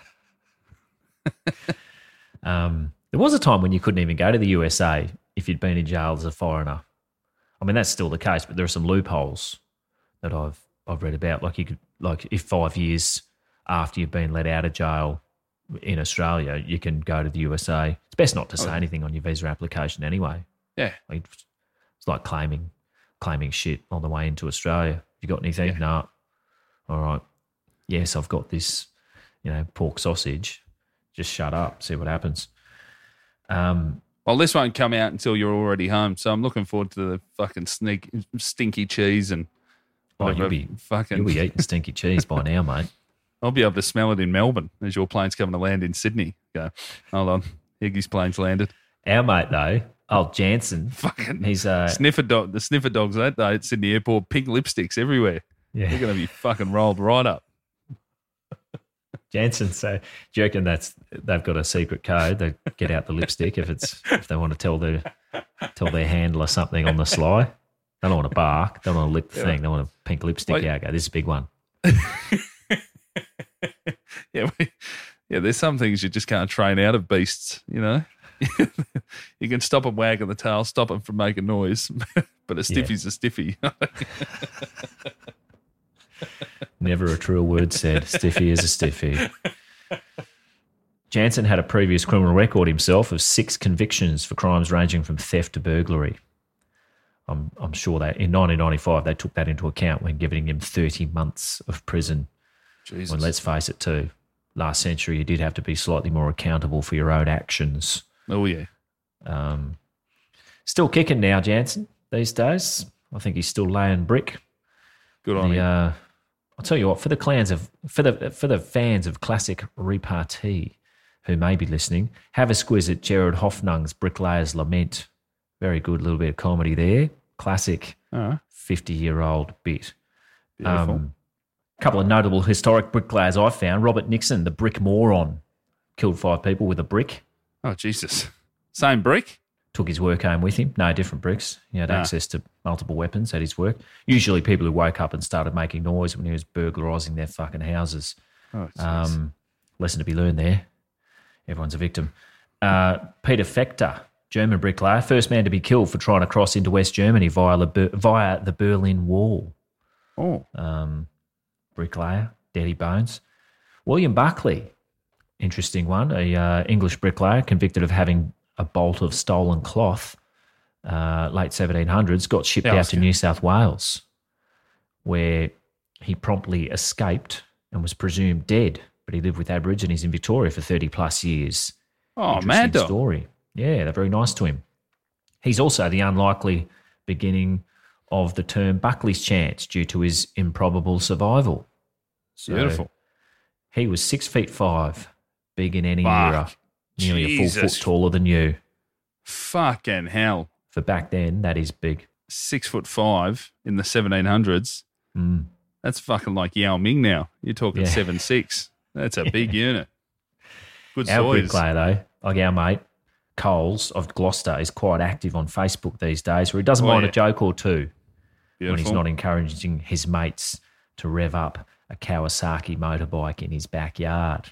um... There was a time when you couldn't even go to the U S A if you'd been in jail as a foreigner. I mean, that's still the case, but there are some loopholes that I've I've read about. Like you could, like if five years after you've been let out of jail in Australia, you can go to the U S A. It's best not to say oh. anything on your visa application anyway. Yeah, like, it's like claiming claiming shit on the way into Australia. You got anything? Yeah. No. All right. Yes, I've got this. You know, pork sausage. Just shut up. See what happens. Um, well, this won't come out until you're already home, so I'm looking forward to the fucking sneak, stinky cheese and oh, you'll be fucking. You'll be eating stinky cheese by now, mate. I'll be able to smell it in Melbourne as your plane's coming to land in Sydney. Go, hold on, Higgy's plane's landed. Our mate though, old Jansen, fucking he's uh, sniffer dog. The sniffer dogs that day at Sydney Airport, pink lipsticks everywhere. Yeah, they're going to be fucking rolled right up. Jansen, so do you reckon that's they've got a secret code? They get out the lipstick if it's if they want to tell their tell their handler something on the sly. They don't want to bark. They don't want to lick the yeah. thing. They want a pink lipstick Wait. out. Go, this is a big one. yeah, we, yeah. There's some things you just can't train out of beasts. You know, you can stop them wagging the tail, stop them from making noise, but a stiffy's yeah. a stiffy. Never a truer word said. Stiffy is a stiffy. Jansen had a previous criminal record himself of six convictions for crimes ranging from theft to burglary. I'm, I'm sure that in nineteen ninety-five they took that into account when giving him thirty months of prison Jesus. Well, let's face it too. Last century, you did have to be slightly more accountable for your own actions. Oh, yeah. Um, still kicking now, Jansen, these days. I think he's still laying brick. Good on the, him. Uh, I'll tell you what, for the clans of for the for the fans of classic repartee who may be listening, have a squiz at Gerard Hoffnung's Bricklayer's Lament. Very good little bit of comedy there. Classic Uh-huh. fifty-year-old bit. Beautiful. Um, a couple of notable historic bricklayers I found. Robert Nixon, the brick moron, killed five people with a brick. Oh, Jesus. Same brick? Took his work home with him. No, different bricks. He had Ah. access to multiple weapons at his work. Usually people who woke up and started making noise when he was burglarising their fucking houses. Oh, um, lesson to be learned there. Everyone's a victim. Uh, Peter Fechter, German bricklayer, first man to be killed for trying to cross into West Germany via the, Ber- via the Berlin Wall. Oh. Um, bricklayer, Daddy Bones. William Buckley, interesting one, a uh, English bricklayer convicted of having a bolt of stolen cloth, uh, late seventeen hundreds, got shipped Yeah, out was to good. New South Wales, where he promptly escaped and was presumed dead, but he lived with Aborigines in Victoria for thirty plus years. Oh, Interesting mad dog. story. Yeah, they're very nice to him. He's also the unlikely beginning of the term Buckley's chance due to his improbable survival. So Beautiful. he was six feet five, big in any Fuck. era, nearly a full Jesus. foot taller than you. Fucking hell. For back then, that is big. Six foot five in the seventeen hundreds. Mm. That's fucking like Yao Ming now. You're talking Yeah. seven six. That's a big unit. Good Our size. bricklayer, though, like our mate, Coles of Gloucester, is quite active on Facebook these days, where he doesn't Oh, mind yeah. a joke or two when he's Beautiful. not encouraging his mates to rev up a Kawasaki motorbike in his backyard.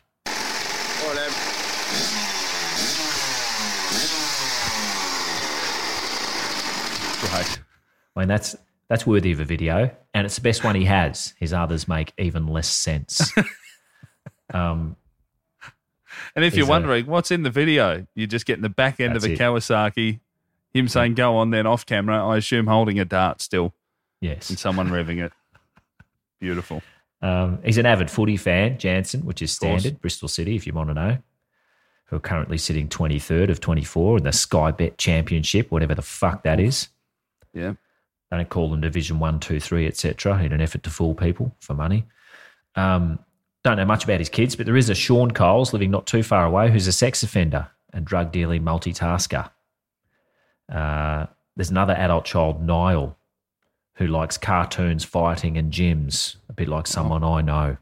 Great. I mean, that's that's worthy of a video, and it's the best one he has. His others make even less sense. um, And if He's you're a- wondering what's in the video, you're just getting the back end of That's a it. Kawasaki, him saying go on, then off camera, I assume holding a dart still, yes. and someone revving it. Beautiful. Um, he's an avid footy fan, Jansen, which is course. standard, Bristol City, if you want to know, who are currently sitting twenty-third of twenty-four in the Sky Bet Championship, whatever the fuck that is. Yeah. They don't call them Division One, Two, Three, et cetera, in an effort to fool people for money. Um, don't know much about his kids, but there is a Sean Coles living not too far away who's a sex offender and drug dealing multitasker. Uh, there's another adult child, Niall, who likes cartoons, fighting, and gyms, a bit like someone I know.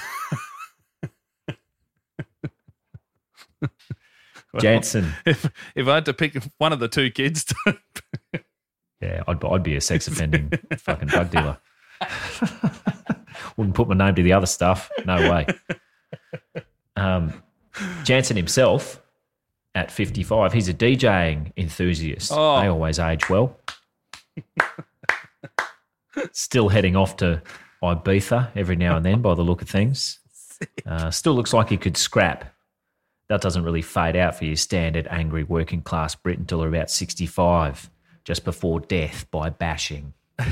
Well, Jansen. If, if I had to pick one of the two kids, to, Yeah, I'd, I'd be a sex offending fucking drug dealer. Wouldn't put my name to the other stuff. No way. Um, Jansen himself, at fifty-five, he's a DJing enthusiast. Oh. They always age well. Still heading off to Ibiza every now and then by the look of things. Uh, still looks like he could scrap. That doesn't really fade out for your standard angry working class Brit until they're about sixty-five, just before death by bashing.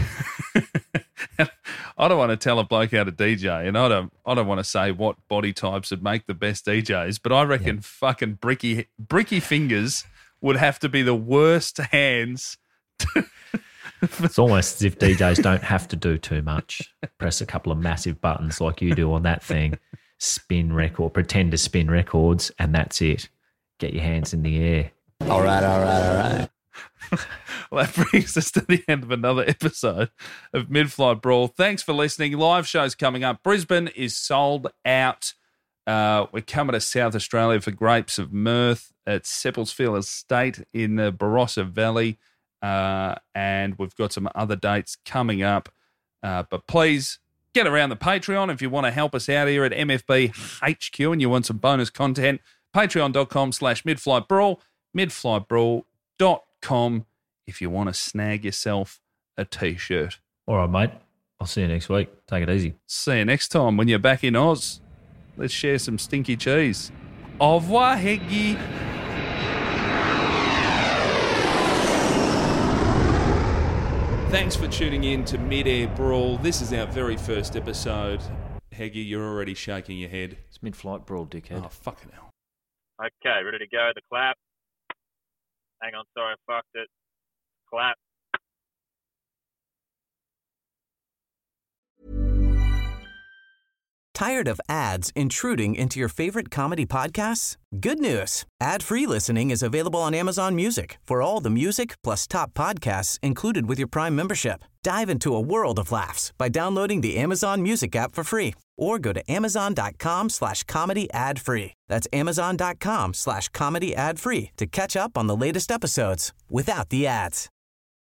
I don't want to tell a bloke how to D J, and I don't I don't want to say what body types would make the best D Js, but I reckon Yeah. fucking bricky bricky fingers would have to be the worst hands. It's almost as if D Js don't have to do too much. Press a couple of massive buttons like you do on that thing, spin record, pretend to spin records, and that's it. Get your hands in the air. All right, all right, all right. Well, that brings us to the end of another episode of Mid-Flight Brawl. Thanks for listening. Live shows coming up. Brisbane is sold out. Uh, we're coming to South Australia for Grapes of Mirth at Seppelsfield Estate in the Barossa Valley. Uh, and we've got some other dates coming up. Uh, but please get around the Patreon if you want to help us out here at M F B H Q and you want some bonus content. Patreon.com slash Midflight Brawl, midflight brawl dot com if you want to snag yourself a T-shirt. All right, mate. I'll see you next week. Take it easy. See you next time when you're back in Oz. Let's share some stinky cheese. Au revoir, Heggy. Thanks for tuning in to Mid-Air Brawl. This is our very first episode Heggy, you're already shaking your head. It's mid-flight brawl, dickhead. Oh, fucking hell. Okay, ready to go. The clap. Hang on, sorry, I fucked it. Clap. Tired of ads intruding into your favorite comedy podcasts? Good news. Ad-free listening is available on Amazon Music for all the music plus top podcasts included with your Prime membership. Dive into a world of laughs by downloading the Amazon Music app for free or go to amazon.com slash comedy ad free. That's amazon.com slash comedy ad free to catch up on the latest episodes without the ads.